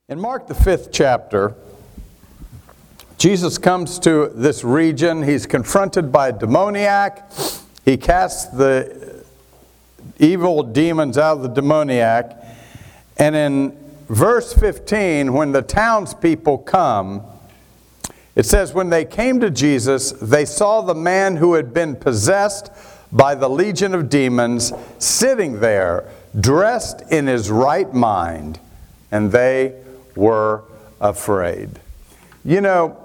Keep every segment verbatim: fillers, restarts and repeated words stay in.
In Mark, the fifth chapter, Jesus comes to this region. He's confronted by a demoniac. He casts the evil demons out of the demoniac. And in verse fifteen, when the townspeople come, it says, when they came to Jesus, they saw the man who had been possessed by the legion of demons sitting there, dressed in his right mind, and they were afraid. You know,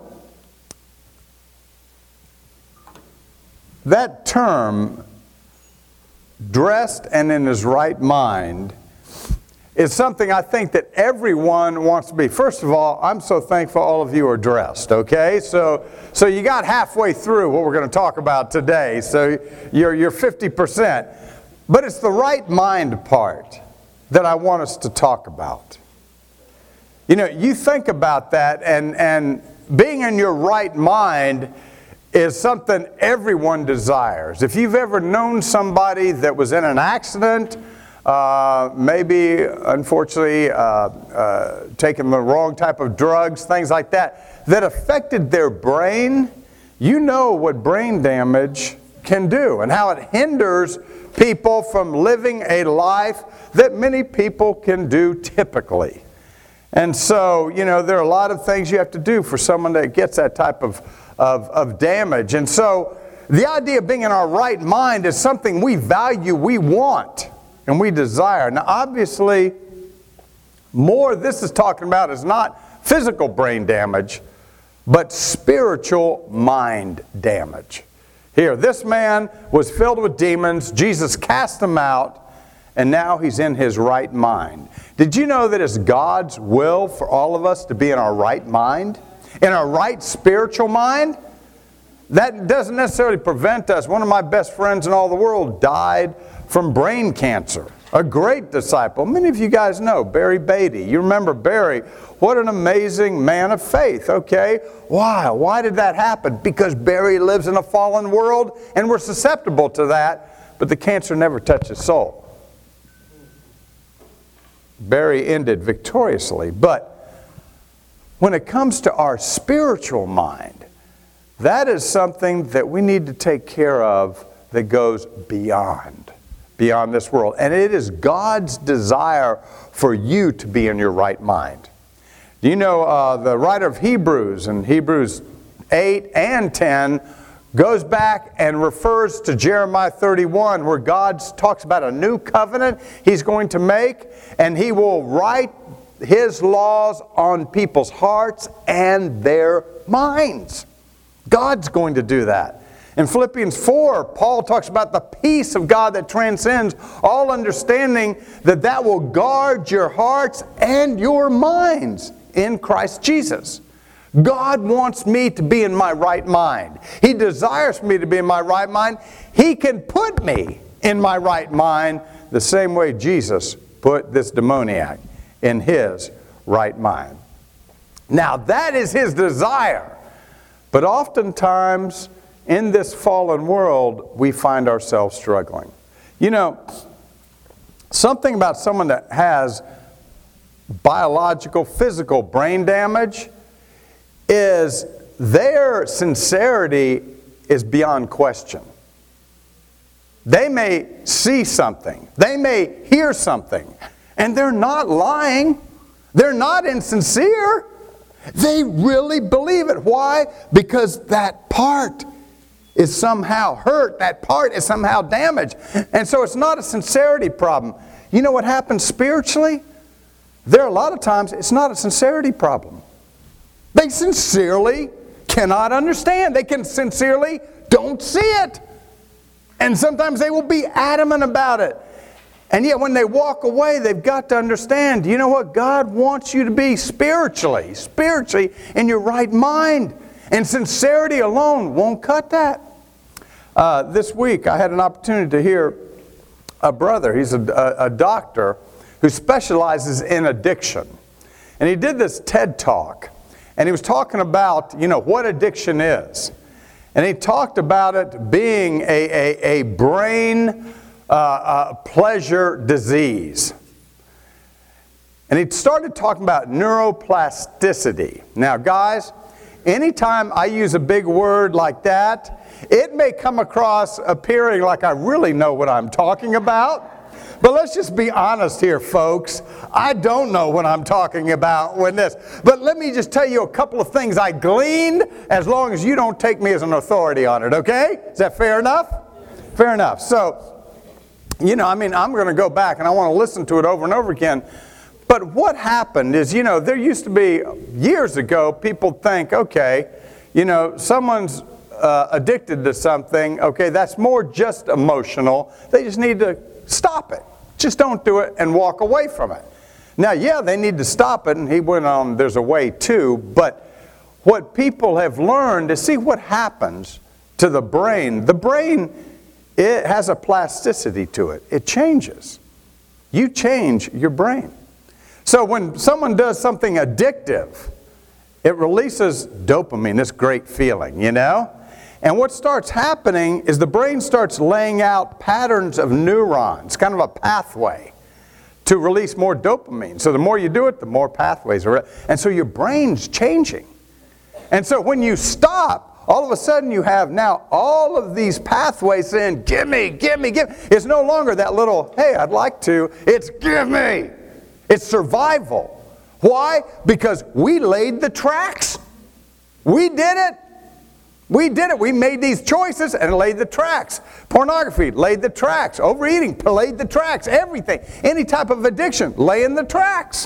that term, dressed and in his right mind, is something I think that everyone wants to be. First of all, I'm so thankful all of you are dressed, okay? So so you got halfway through what we're going to talk about today, so you're, you're fifty percent. But it's the right mind part that I want us to talk about. You know, you think about that, and, and being in your right mind is something everyone desires. If you've ever known somebody that was in an accident, uh, maybe, unfortunately, uh, uh, taking the wrong type of drugs, things like that, that affected their brain, you know what brain damage can do and how it hinders people from living a life that many people can do typically. And so, you know, there are a lot of things you have to do for someone that gets that type of, of, of damage. And so, the idea of being in our right mind is something we value, we want, and we desire. Now, obviously, more this is talking about is not physical brain damage, but spiritual mind damage. Here, this man was filled with demons. Jesus cast them out, and now he's in his right mind. Did you know that it's God's will for all of us to be in our right mind? In our right spiritual mind? That doesn't necessarily prevent us. One of my best friends in all the world died from brain cancer. A great disciple. Many of you guys know Barry Beatty. You remember Barry. What an amazing man of faith. Okay, why? Why did that happen? Because Barry lives in a fallen world and we're susceptible to that. But the cancer never touched his soul. Barry ended victoriously. But when it comes to our spiritual mind, that is something that we need to take care of that goes beyond, beyond this world. And it is God's desire for you to be in your right mind. Do you know uh, the writer of Hebrews, in Hebrews eight and ten, goes back and refers to Jeremiah thirty-one, where God talks about a new covenant He's going to make, and He will write His laws on people's hearts and their minds. God's going to do that. In Philippians four, Paul talks about the peace of God that transcends all understanding, that that will guard your hearts and your minds in Christ Jesus. God wants me to be in my right mind. He desires me to be in my right mind. He can put me in my right mind the same way Jesus put this demoniac in his right mind. Now, that is His desire. But oftentimes, in this fallen world, we find ourselves struggling. You know, something about someone that has biological, physical brain damage is their sincerity is beyond question. They may see something. They may hear something. And they're not lying. They're not insincere. They really believe it. Why? Because that part is somehow hurt. That part is somehow damaged. And so it's not a sincerity problem. You know what happens spiritually? There are a lot of times it's not a sincerity problem. They sincerely cannot understand. They can sincerely don't see it. And sometimes they will be adamant about it. And yet when they walk away, they've got to understand, you know what? God wants you to be spiritually, spiritually in your right mind. And sincerity alone won't cut that. Uh, this week I had an opportunity to hear a brother. He's a, a, a doctor who specializes in addiction. And he did this TED Talk. And he was talking about, you know, what addiction is. And he talked about it being a, a, a brain uh, uh, pleasure disease. And he started talking about neuroplasticity. Now, guys, anytime I use a big word like that, it may come across appearing like I really know what I'm talking about. But let's just be honest here, folks. I don't know what I'm talking about with this. But let me just tell you a couple of things I gleaned, as long as you don't take me as an authority on it, okay? Is that fair enough? Fair enough. So, you know, I mean, I'm going to go back and I want to listen to it over and over again. But what happened is, you know, there used to be, years ago, people think, okay, you know, someone's uh, addicted to something, okay, that's more just emotional. They just need to stop it. Just don't do it and walk away from it. Now, yeah, they need to stop it, and he went on, there's a way too, but what people have learned is, see what happens to the brain. The brain, it has a plasticity to it. It changes. You change your brain. So when someone does something addictive, it releases dopamine, this great feeling, you know? And what starts happening is the brain starts laying out patterns of neurons, kind of a pathway, to release more dopamine. So the more you do it, the more pathways are. And so your brain's changing. And so when you stop, all of a sudden you have now all of these pathways saying, give me, give me, give me. It's no longer that little, hey, I'd like to. It's give me. It's survival. Why? Because we laid the tracks. We did it. We did it. We made these choices and laid the tracks. Pornography, laid the tracks. Overeating, laid the tracks. Everything. Any type of addiction, laying the tracks.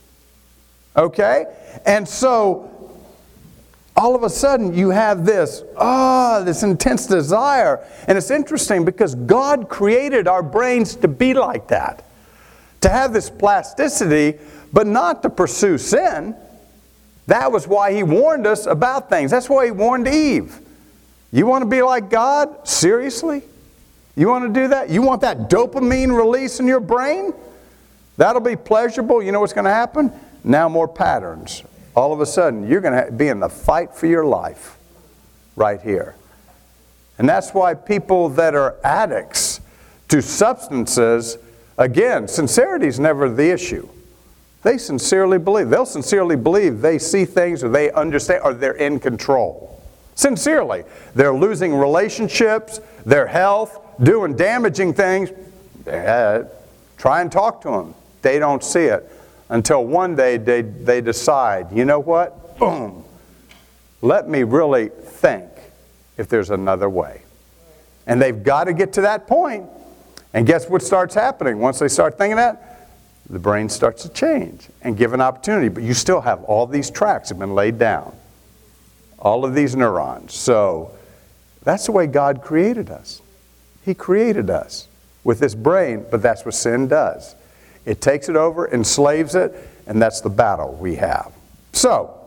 Okay? And so, all of a sudden, you have this, ah, oh, this intense desire. And it's interesting because God created our brains to be like that. To have this plasticity, but not to pursue sin. That was why he warned us about things. That's why he warned Eve. You want to be like God? Seriously? You want to do that? You want that dopamine release in your brain? That'll be pleasurable. You know what's going to happen? Now more patterns. All of a sudden, you're going to be in the fight for your life right here. And that's why people that are addicts to substances, again, sincerity is never the issue. They sincerely believe. They'll sincerely believe they see things or they understand or they're in control. Sincerely. They're losing relationships, their health, doing damaging things. Uh, try and talk to them. They don't see it until one day they, they decide, you know what? Boom. Let me really think if there's another way. And they've got to get to that point. And guess what starts happening? Once they start thinking that, the brain starts to change and give an opportunity. But you still have all these tracks have been laid down. All of these neurons. So that's the way God created us. He created us with this brain, but that's what sin does. It takes it over, enslaves it, and that's the battle we have. So,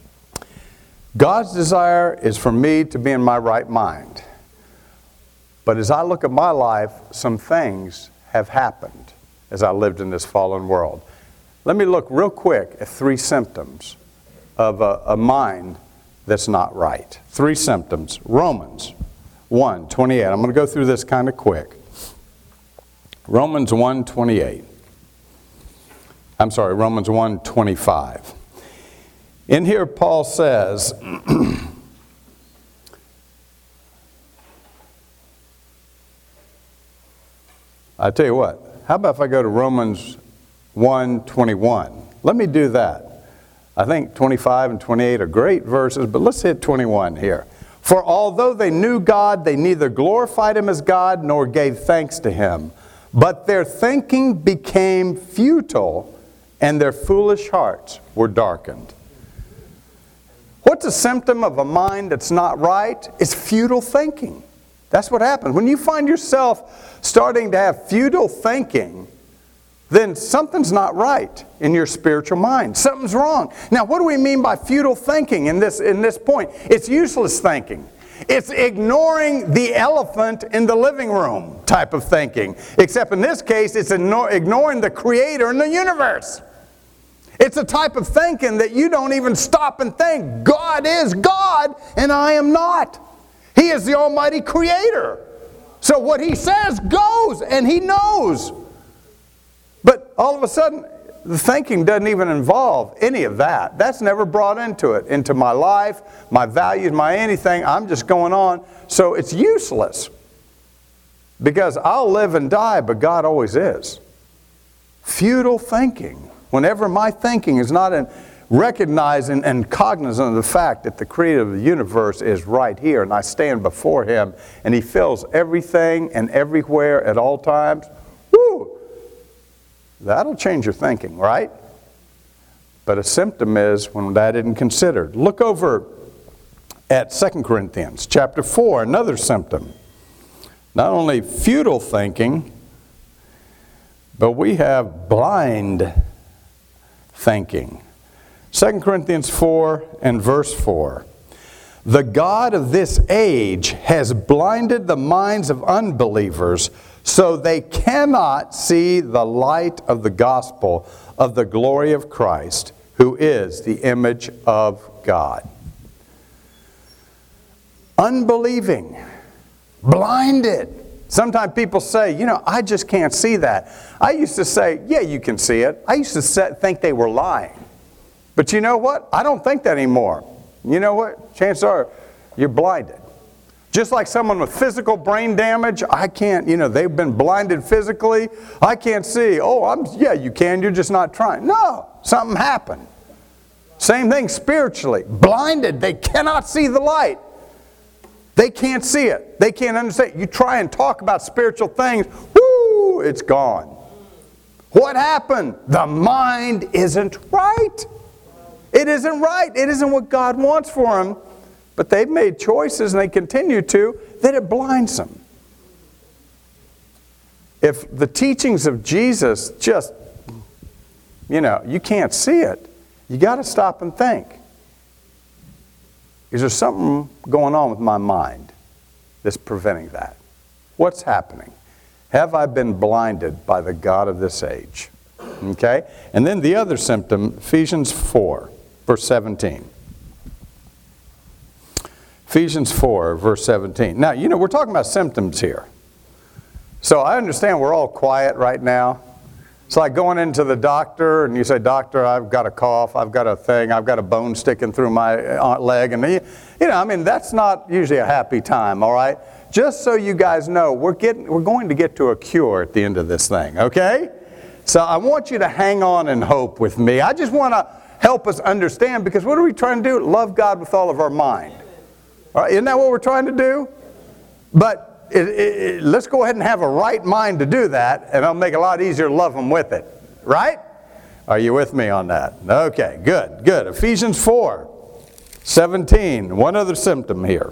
God's desire is for me to be in my right mind. But as I look at my life, some things have happened as I lived in this fallen world. Let me look real quick at three symptoms of a, a mind that's not right. Three symptoms. Romans one twenty-eight. I'm going to go through this kind of quick. Romans one twenty-eight. I'm sorry, Romans one twenty-five. In here, Paul says, I tell you what, how about if I go to Romans one twenty-one? Let me do that. I think twenty-five and twenty-eight are great verses, but let's hit twenty-one here. For although they knew God, they neither glorified Him as God nor gave thanks to Him. But their thinking became futile, and their foolish hearts were darkened. What's a symptom of a mind that's not right? It's futile thinking. That's what happens. When you find yourself starting to have futile thinking, then something's not right in your spiritual mind. Something's wrong. Now, what do we mean by futile thinking in this, in this point? It's useless thinking. It's ignoring the elephant in the living room type of thinking. Except in this case, it's ignoring the Creator in the universe. It's a type of thinking that you don't even stop and think, God is God and I am not. He is the Almighty Creator. So what He says goes, and He knows. But all of a sudden, the thinking doesn't even involve any of that. That's never brought into it, into my life, my values, my anything. I'm just going on. So it's useless. Because I'll live and die, but God always is. Futile thinking. Whenever my thinking is not in recognizing and cognizant of the fact that the creator of the universe is right here, and I stand before Him, and He fills everything and everywhere at all times, whoo, that'll change your thinking, right? But a symptom is when that isn't considered. Look over at Second Corinthians chapter four, another symptom. Not only futile thinking, but we have blind thinking. Second Corinthians four and verse four. The God of this age has blinded the minds of unbelievers so they cannot see the light of the gospel of the glory of Christ, who is the image of God. Unbelieving. Blinded. Sometimes people say, you know, I just can't see that. I used to say, yeah, you can see it. I used to say, think they were lying. But you know what? I don't think that anymore. You know what? Chances are you're blinded. Just like someone with physical brain damage, I can't, you know, they've been blinded physically. I can't see. Oh, I'm, yeah, you can. You're just not trying. No, something happened. Same thing spiritually. Blinded. They cannot see the light. They can't see it. They can't understand. You try and talk about spiritual things, whoo, it's gone. What happened? The mind isn't right. It isn't right. It isn't what God wants for them. But they've made choices, and they continue to, that it blinds them. If the teachings of Jesus just, you know, you can't see it, you got to stop and think. Is there something going on with my mind that's preventing that? What's happening? Have I been blinded by the God of this age? Okay? And then the other symptom, Ephesians four, verse seventeen. Ephesians four, verse seventeen. Now, you know, we're talking about symptoms here. So I understand we're all quiet right now. It's like going into the doctor and you say, doctor, I've got a cough, I've got a thing, I've got a bone sticking through my leg. And, you know, I mean, that's not usually a happy time, all right? Just so you guys know, we're, getting, we're going to get to a cure at the end of this thing, okay? So I want you to hang on and hope with me. I just want to help us understand, because what are we trying to do? Love God with all of our mind. All right, isn't that what we're trying to do? But It, it, it, let's go ahead and have a right mind to do that, and it'll make it a lot easier to love them with it. Right? Are you with me on that? Okay, good, good. Ephesians four, seventeen. One other symptom here.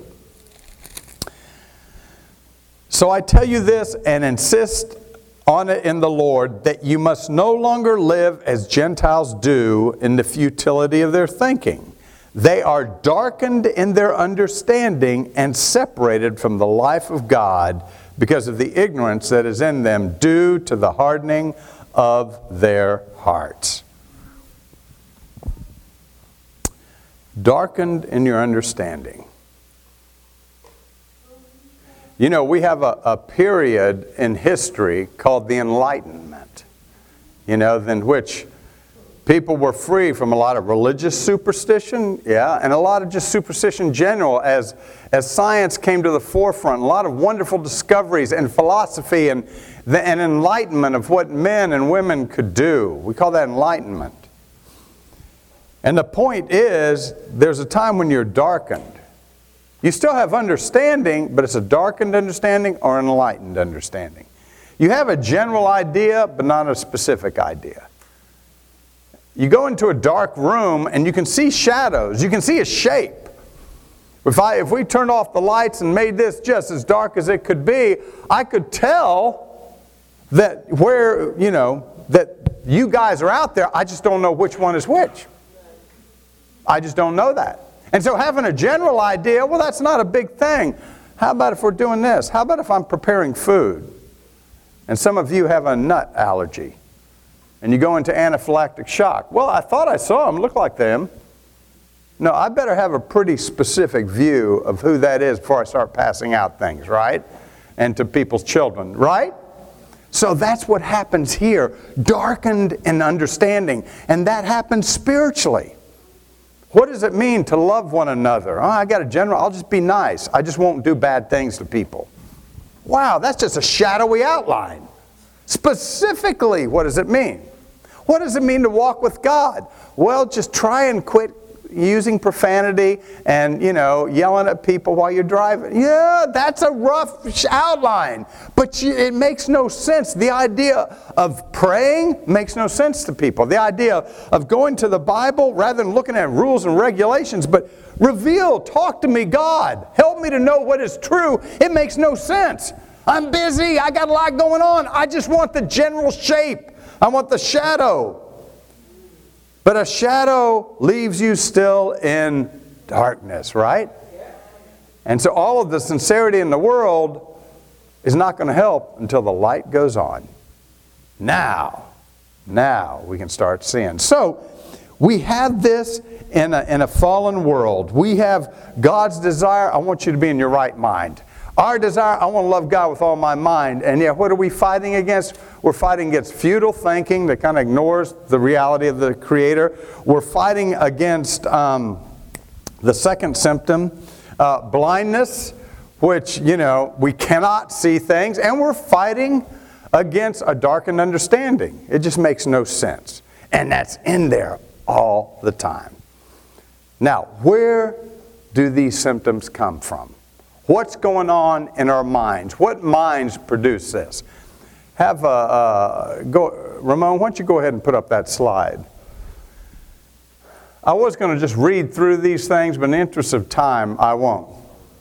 So I tell you this and insist on it in the Lord, that you must no longer live as Gentiles do in the futility of their thinking. They are darkened in their understanding and separated from the life of God because of the ignorance that is in them due to the hardening of their hearts. Darkened in your understanding. You know, we have a, a period in history called the Enlightenment, you know, in which people were free from a lot of religious superstition, yeah, and a lot of just superstition in general as, as science came to the forefront. A lot of wonderful discoveries and philosophy and the, an enlightenment of what men and women could do. We call that enlightenment. And the point is, there's a time when you're darkened. You still have understanding, but it's a darkened understanding or an enlightened understanding. You have a general idea, but not a specific idea. You go into a dark room and you can see shadows. You can see a shape. If, I, if we turned off the lights and made this just as dark as it could be, I could tell that where, you know, that you guys are out there. I just don't know which one is which. I just don't know that. And so having a general idea, well, that's not a big thing. How about if we're doing this? How about if I'm preparing food and some of you have a nut allergy? And you go into anaphylactic shock. Well, I thought I saw them, look like them. No, I better have a pretty specific view of who that is before I start passing out things, right? And to people's children, right? So that's what happens here, darkened in understanding. And that happens spiritually. What does it mean to love one another? Oh, I got a general, I'll just be nice. I just won't do bad things to people. Wow, that's just a shadowy outline. Specifically, what does it mean? What does it mean to walk with God? Well, just try and quit using profanity and, you know, yelling at people while you're driving. Yeah, that's a rough outline. But you, it makes no sense. The idea of praying makes no sense to people. The idea of going to the Bible rather than looking at rules and regulations, but reveal, talk to me, God. Help me to know what is true. It makes no sense. I'm busy. I got a lot going on. I just want the general shape. I want the shadow. But a shadow leaves you still in darkness, right? And so all of the sincerity in the world is not going to help until the light goes on. Now, now we can start seeing. So we have this in a, in a fallen world. We have God's desire. I want you to be in your right mind. Our desire, I want to love God with all my mind. And yet, what are we fighting against? We're fighting against futile thinking that kind of ignores the reality of the Creator. We're fighting against um, the second symptom, uh, blindness, which, you know, we cannot see things. And we're fighting against a darkened understanding. It just makes no sense. And that's in there all the time. Now, where do these symptoms come from? What's going on in our minds? What minds produce this? Have a, uh, go, Ramon, why don't you go ahead and put up that slide? I was going to just read through these things, but in the interest of time, I won't.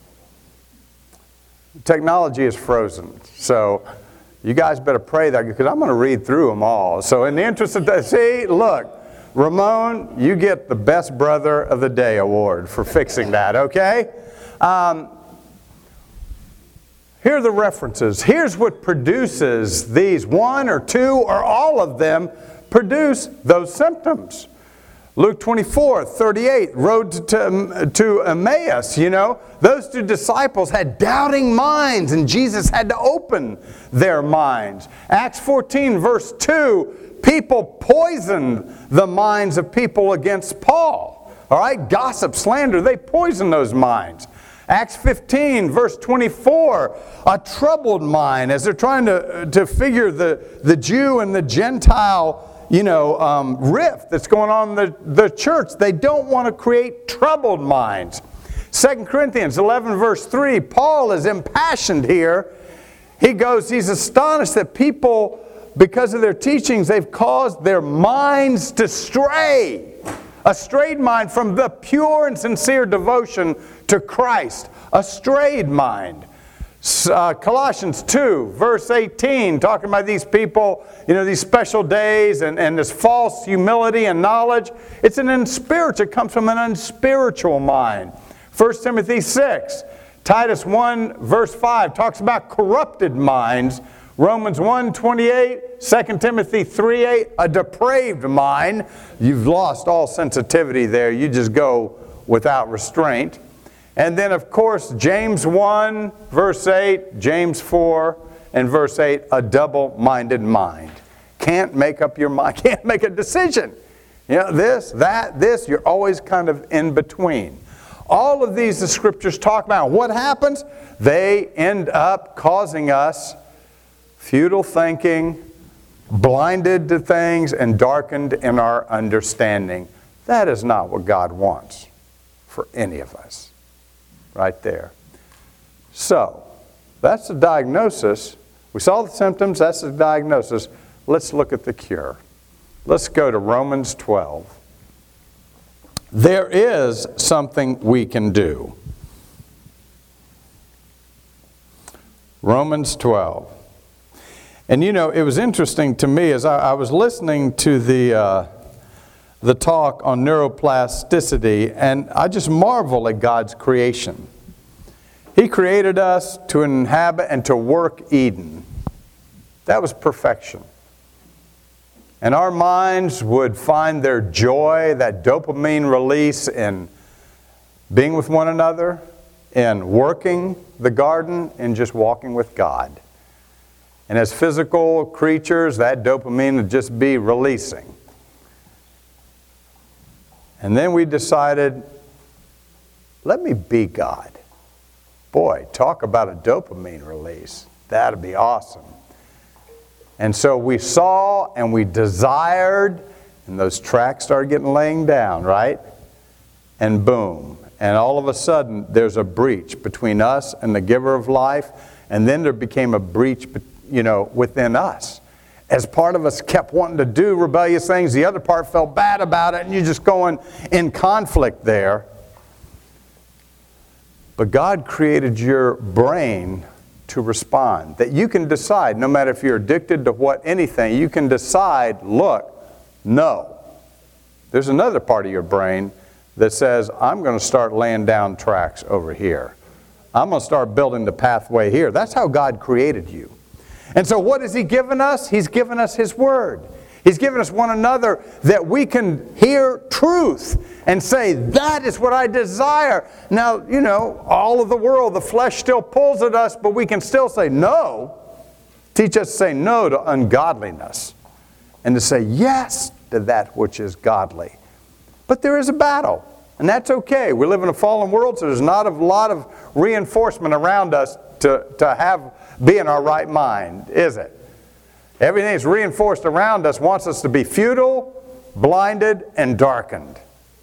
Technology is frozen, so you guys better pray that because I'm going to read through them all. So in the interest of time, see, look, Ramon, you get the Best Brother of the Day award for fixing that, okay? Um, Here are the references. Here's what produces these. One or two or all of them produce those symptoms. Luke twenty-four, thirty-eight, road to, to, to Emmaus, you know. Those two disciples had doubting minds and Jesus had to open their minds. Acts fourteen, verse two, people poisoned the minds of people against Paul. All right, gossip, slander, they poisoned those minds. Acts fifteen, verse twenty-four, a troubled mind as they're trying to, to figure the, the Jew and the Gentile, you know, um, rift that's going on in the, the church. They don't want to create troubled minds. Second Corinthians eleven, verse three, Paul is impassioned here. He goes, he's astonished that people, because of their teachings, they've caused their minds to stray. A strayed mind from the pure and sincere devotion to Christ. A strayed mind. Uh, Colossians two, verse eighteen, talking about these people, you know, these special days and, and this false humility and knowledge. It's an unspiritual, it comes from an unspiritual mind. First Timothy six, Titus one, verse five, talks about corrupted minds. Romans one, twenty-eight, Second Timothy three, eight, a depraved mind. You've lost all sensitivity there. You just go without restraint. And then, of course, James one, verse eight, James four, and verse eight, a double-minded mind. Can't make up your mind. Can't make a decision. You know, this, that, this, you're always kind of in between. All of these the Scriptures talk about. What happens? They end up causing us futile thinking, blinded to things, and darkened in our understanding. That is not what God wants for any of us. Right there. So, that's the diagnosis. We saw the symptoms, that's the diagnosis. Let's look at the cure. Let's go to Romans twelve. There is something we can do. Romans twelve. And you know, it was interesting to me as I, I was listening to the, uh, the talk on neuroplasticity, and I just marvel at God's creation. He created us to inhabit and to work Eden. That was perfection. And our minds would find their joy, that dopamine release in being with one another, in working the garden, and just walking with God. And as physical creatures, that dopamine would just be releasing. And then we decided, let me be God. Boy, talk about a dopamine release. That'd be awesome. And so we saw and we desired, and those tracks started getting laying down, right? And boom. And all of a sudden, there's a breach between us and the giver of life. And then there became a breach, you know, within us. As part of us kept wanting to do rebellious things, the other part felt bad about it, and you're just going in conflict there. But God created your brain to respond. That you can decide, no matter if you're addicted to what, anything, you can decide, look, no. There's another part of your brain that says, I'm going to start laying down tracks over here. I'm going to start building the pathway here. That's how God created you. And so what has He given us? He's given us His Word. He's given us one another that we can hear truth and say, that is what I desire. Now, you know, all of the world, the flesh still pulls at us, but we can still say no. Teach us to say no to ungodliness and to say yes to that which is godly. But there is a battle, and that's okay. We live in a fallen world, so there's not a lot of reinforcement around us to, to have be in our right mind, is it? Everything that's reinforced around us wants us to be futile, blinded, and darkened.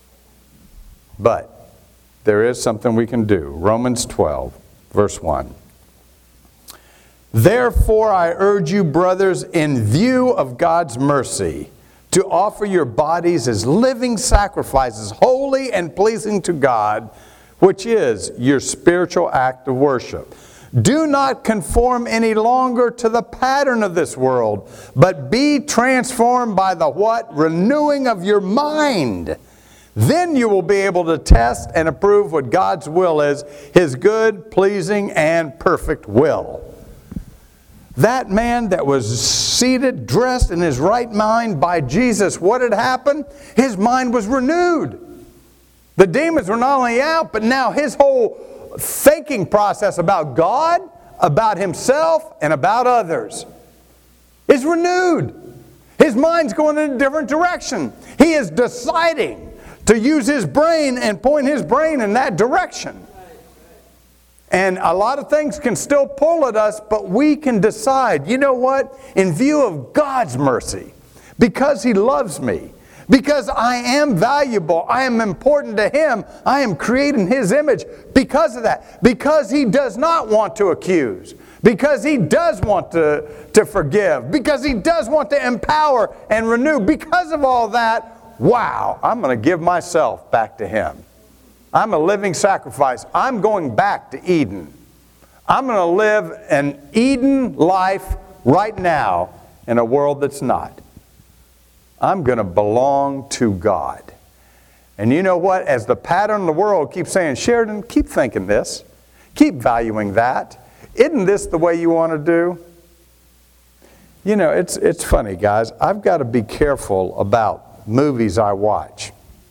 But there is something we can do. Romans twelve, verse one. Therefore I urge you, brothers, in view of God's mercy, to offer your bodies as living sacrifices, holy and pleasing to God, which is your spiritual act of worship. Do not conform any longer to the pattern of this world, but be transformed by the what? Renewing of your mind. Then you will be able to test and approve what God's will is, His good, pleasing, and perfect will. That man that was seated, dressed in his right mind by Jesus, what had happened? His mind was renewed. The demons were not only out, but now his whole thinking process about God, about himself, and about others is renewed. His mind's going in a different direction. He is deciding to use his brain and point his brain in that direction. And a lot of things can still pull at us, but we can decide, you know what? In view of God's mercy, because He loves me, because I am valuable, I am important to Him, I am created in His image because of that. Because He does not want to accuse. Because He does want to, to forgive. Because He does want to empower and renew. Because of all that, wow, I'm going to give myself back to Him. I'm a living sacrifice. I'm going back to Eden. I'm going to live an Eden life right now in a world that's not. I'm going to belong to God. And you know what? As the pattern of the world keeps saying, Sheridan, keep thinking this. Keep valuing that. Isn't this the way you want to do? You know, it's, it's funny, guys. I've got to be careful about movies I watch.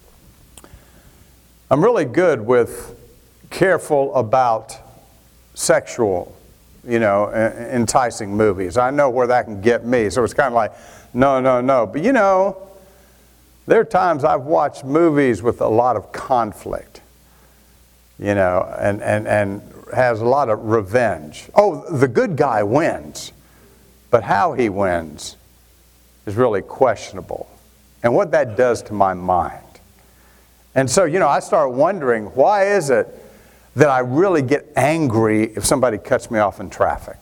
I'm really good with careful about sexual, you know, enticing movies. I know where that can get me. So it's kind of like, no, no, no. But you know, there are times I've watched movies with a lot of conflict, you know, and, and, and has a lot of revenge. Oh, the good guy wins. But how he wins is really questionable. And what that does to my mind. And so, you know, I start wondering, why is it that I really get angry if somebody cuts me off in traffic?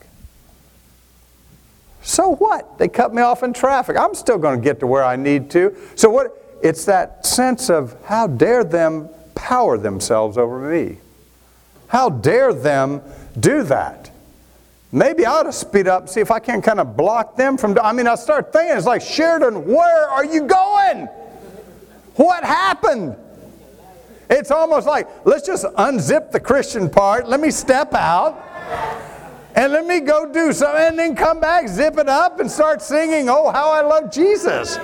So what? They cut me off in traffic. I'm still going to get to where I need to. So what? It's that sense of how dare them power themselves over me. How dare them do that? Maybe I ought to speed up and see if I can kind of block them from... I mean, I start thinking, it's like, Sheridan, where are you going? What happened? It's almost like, let's just unzip the Christian part. Let me step out. And let me go do something. And then come back, zip it up, and start singing, oh, how I love Jesus.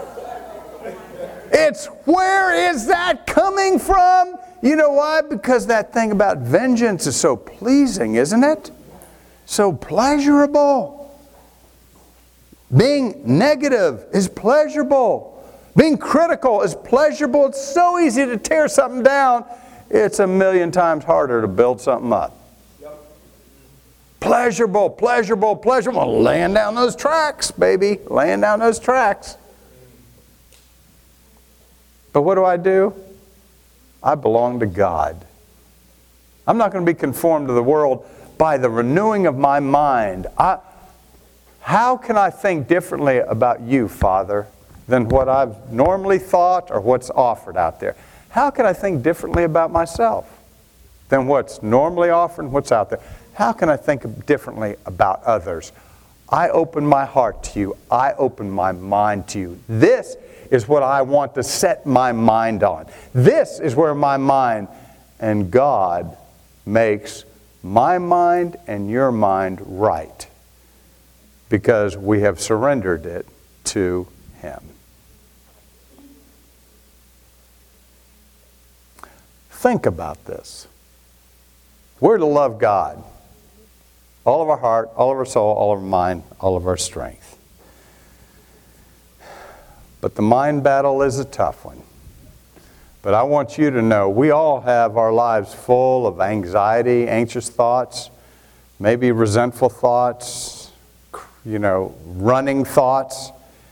It's, where is that coming from? You know why? Because that thing about vengeance is so pleasing, isn't it? So pleasurable. Being negative is pleasurable. Being critical is pleasurable. It's so easy to tear something down. It's a million times harder to build something up. Yep. Pleasurable, pleasurable, pleasurable. Laying down those tracks, baby. Laying down those tracks. But what do I do? I belong to God. I'm not going to be conformed to the world by the renewing of my mind. I, how can I think differently about you, Father, than what I've normally thought or what's offered out there? How can I think differently about myself than what's normally offered and what's out there? How can I think differently about others? I open my heart to you. I open my mind to you. This is what I want to set my mind on. This is where my mind and God makes my mind and your mind right, because we have surrendered it to Him. Think about this. We're to love God. All of our heart, all of our soul, all of our mind, all of our strength. But the mind battle is a tough one. But I want you to know we all have our lives full of anxiety, anxious thoughts, maybe resentful thoughts, you know, running thoughts.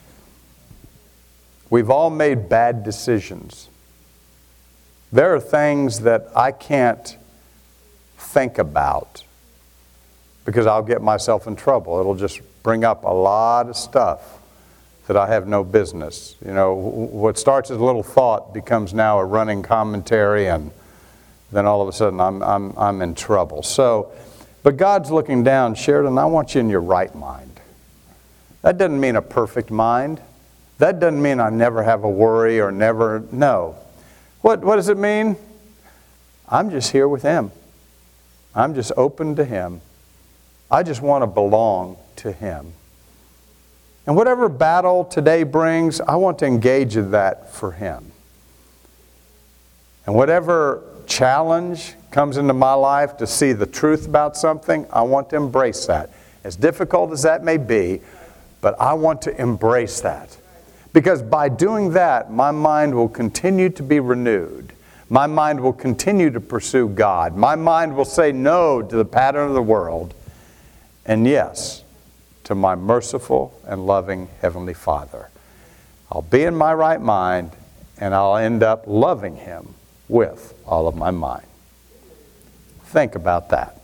We've all made bad decisions. There are things that I can't think about because I'll get myself in trouble. It'll just bring up a lot of stuff that I have no business. You know, what starts as a little thought becomes now a running commentary, and then all of a sudden I'm, I'm, I'm in trouble. So, but God's looking down, Sheridan, I want you in your right mind. That doesn't mean a perfect mind. That doesn't mean I never have a worry or never, no. What, what does it mean? I'm just here with Him. I'm just open to Him. I just want to belong to Him. And whatever battle today brings, I want to engage in that for Him. And whatever challenge comes into my life to see the truth about something, I want to embrace that. As difficult as that may be, but I want to embrace that. Because by doing that, my mind will continue to be renewed. My mind will continue to pursue God. My mind will say no to the pattern of the world, and yes to my merciful and loving Heavenly Father. I'll be in my right mind, and I'll end up loving Him with all of my mind. Think about that.